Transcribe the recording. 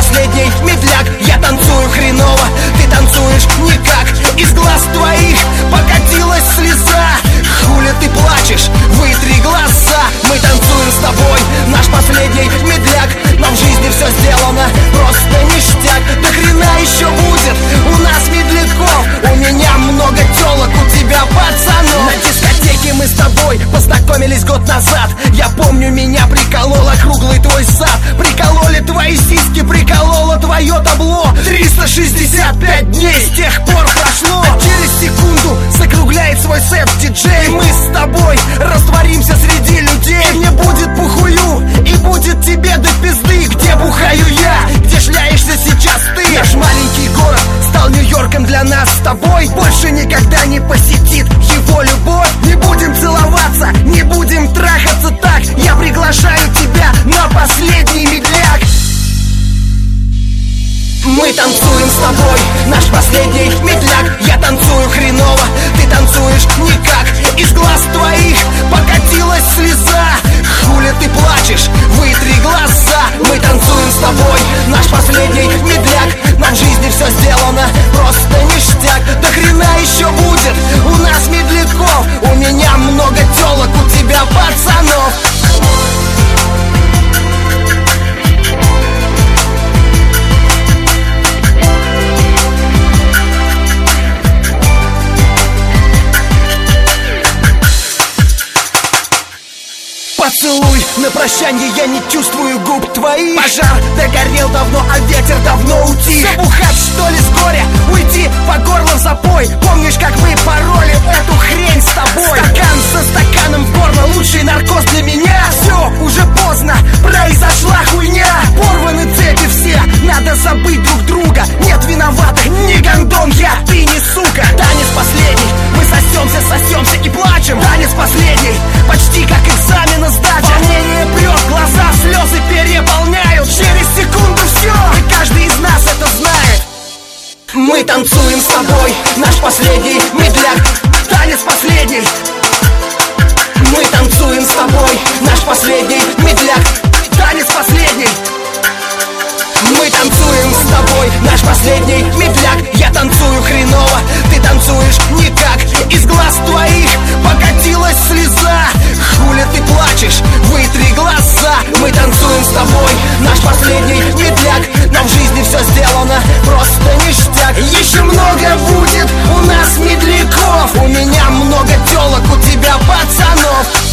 последний медляк. Я танцую хреново, ты танцуешь никак. Из глаз твоих покатилась слеза. Хули ты плачешь, вытри глаза. Мы танцуем с тобой, наш последний медляк. Нам в жизни все сделано, просто ништяк. До хрена еще будет у нас медляков. У меня много телок, у тебя пацанов. На дискотеке мы с тобой познакомились год назад. Я помню, меня приколола круглый твой зад. Прикололи твои сиськи, прикололо твое табло. 365 дней с тех пор прошло. А через секунду закругляет свой сет диджей. Мы с тобой растворимся среди людей. И мне будет похую, и будет тебе до пизды. Где бухаю я, где шляешься сейчас ты. Наш маленький город стал Нью-Йорком для нас с тобой. Больше никогда не посетит его любовь. Не будем целоваться, не будем трахаться так. Я приглашаю тебя на последний медляк. Мы танцуем с тобой, наш последний медляк. Я танцую хреново, ты танцуешь никак. Из глаз твоих покатилась слеза. Хули ты плачешь, вытри глаза. Мы танцуем с тобой, наш последний медляк. Нам в жизни все сделано, просто ништяк. До хрена еще будет у нас медляков. У меня много телок, у тебя пацанов. Поцелуй на прощанье, я не чувствую губ твоих. Пожар догорел давно, а ветер давно утих. Забухать что ли с горя, уйти по горло в запой. Помнишь, как мы пороли эту хрень с тобой? Стакан за стаканом в горло, лучший наркоз для меня. Все, уже поздно, произошла хуйня. Порваны цепи все, надо забыть друг друга. Нет виноватых, не гондон я, ты не сука. Танец последний, мы сосемся и плачем. Танец последний, почти как экзамен сдача. Волнение прет, глаза слезы переполняют. Через секунду все, и каждый из нас это знает. Мы танцуем с тобой, наш последний медляк. Танец последний. Мы танцуем с тобой, наш последний медляк. Танец последний. Мы танцуем с тобой, наш последний медляк. Я танцую хреново, ты танцуешь никак. Из глаз твоих покатилась слеза. Хули ты плачешь, вытри глаза. Мы танцуем с тобой, наш последний медляк. Нам в жизни все сделано, просто ништяк. Еще много будет у нас медляков. У меня много телок, у тебя пацанов.